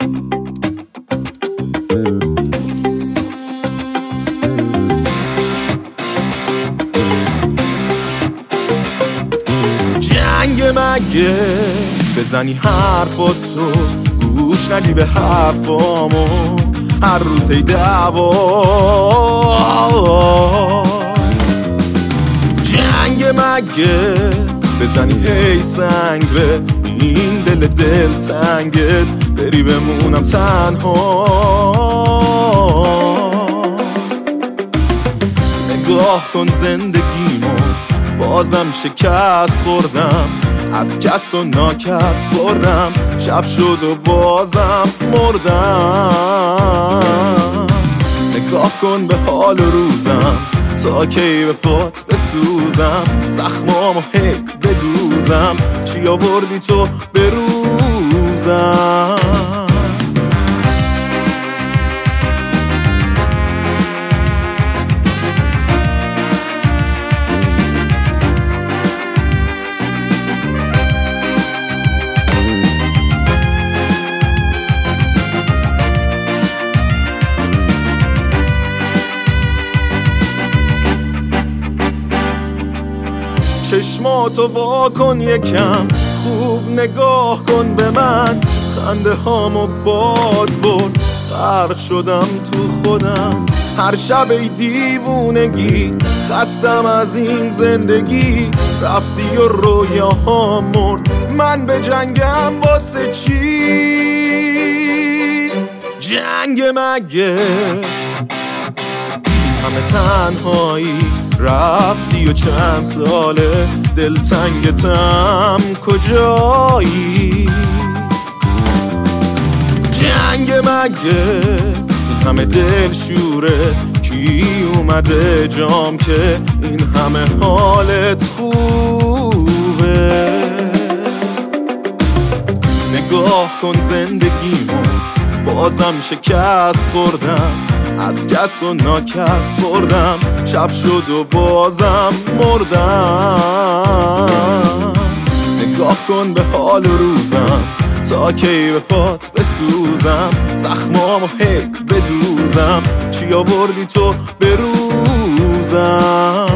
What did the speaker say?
جنگ مگه بزنی حرفاتو، گوش ندی به حرفامو، هر روز ای دعوا. جنگ مگه بزنی هی سنگ به این دل تنگت، بری بمونم تنها. نگاه کن زندگیمو، بازم شکست خوردم، از کس و ناکس خوردم، شب شد و بازم مردم. نگاه کن به حال روزم، تا کی به پات بسوزم، زخمامو هی بدوزم، چی آوردی تو بروزم. چشماتو وا کن یکم، خوب نگاه کن به من، خنده هامو باد برد، غرق شدم تو خودم. هر شب ای دیوونگی، خستم از این زندگی، رفتی و رویاها مرد، من به جنگم واسه چی؟ جنگ مگه همه تنهایی، رفتی و چند ساله دلتنگتم کجایی؟ جنگ مگه این همه دل شوره، کی اومده جام که این همه حالت خوبه؟ نگاه کن زندگیمو، بازم شکست خوردم، از کس و ناکس خوردم، شب شد و بازم مردم. نگاه کن به حال روزم، تا کی به پات بسوزم، زخمامو هی بدوزم، چی آوردی تو بروزم.